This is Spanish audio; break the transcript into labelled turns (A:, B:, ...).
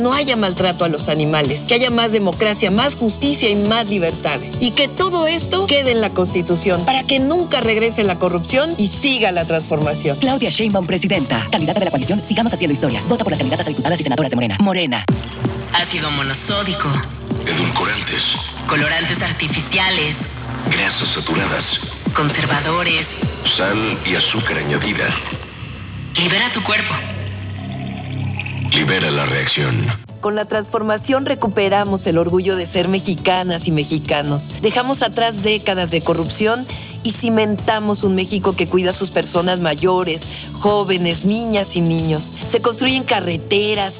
A: no haya maltrato a los animales, que haya más democracia, más justicia y más libertades. Y que todo esto quede en la Constitución para que nunca regrese la corrupción y siga la transformación.
B: Claudia Sheinbaum, presidenta. Candidata de la coalición Sigamos Haciendo Historia. Vota por las candidatas a diputadas y senadoras de Morena. Morena.
C: Ácido monosódico.
D: Edulcorantes.
C: Colorantes artificiales.
D: Grasas saturadas.
C: Conservadores.
D: Sal y azúcar añadida.
C: Libera tu cuerpo.
D: Libera la reacción.
A: Con la transformación recuperamos el orgullo de ser mexicanas y mexicanos. Dejamos atrás décadas de corrupción y cimentamos un México que cuida a sus personas mayores, jóvenes, niñas y niños. Se construyen carreteras,